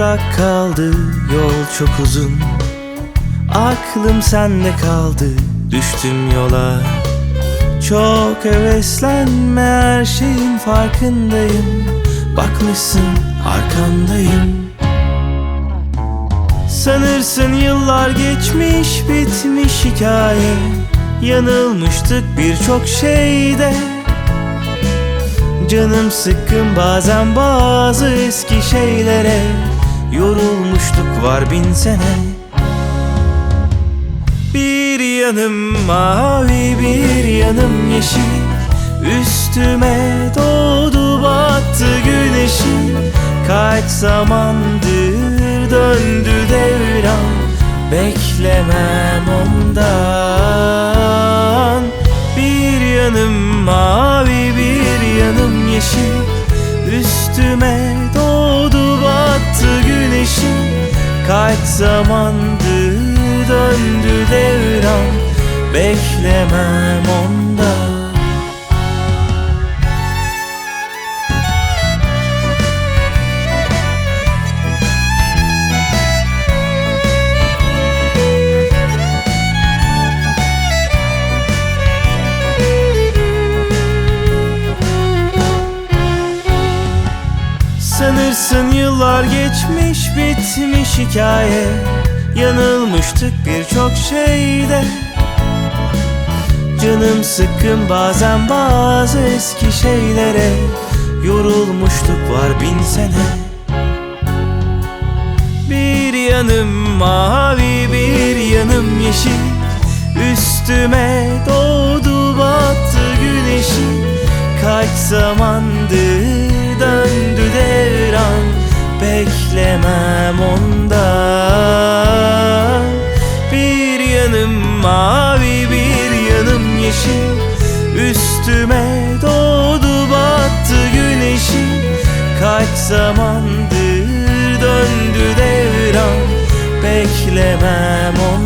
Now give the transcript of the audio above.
muallak kaldı, yol çok uzun. Aklım sende kaldı, düştüm yola. Çok heveslenme, her şeyin farkındayım. Bakmışsın arkandayım. Sanırsın yıllar geçmiş, bitmiş hikaye. Yanılmıştık birçok şeyde. Canım sıkkın bazen bazı eski şeylere. Yorulmuştuk var 1000 sene. Bir yanım mavi, bir yanım yeşil. Üstüme doğdu battı güneşin. Kaç zamandır döndü devran, beklemem ondan. Bir yanım mavi, bir yanım yeşil. Üstüme doğdu battı güneşin. Kaç zamandır döndü devran, beklemem ondan. Sanırsın yıllar geçmiş, bitmiş hikaye. Yanılmıştık birçok şeyde. Canım sıkkın bazen bazı eski şeylere. Yorulmuştuk var 1000 sene. Bir yanım mavi, bir yanım yeşil. Üstüme doğdu battı güneşin. Kaç zamandır döndü devran, beklemem ondan. Bir yanım mavi, bir yanım yeşil. Üstüme doğdu battı güneşin. Kaç zamandır döndü devran, beklemem ondan.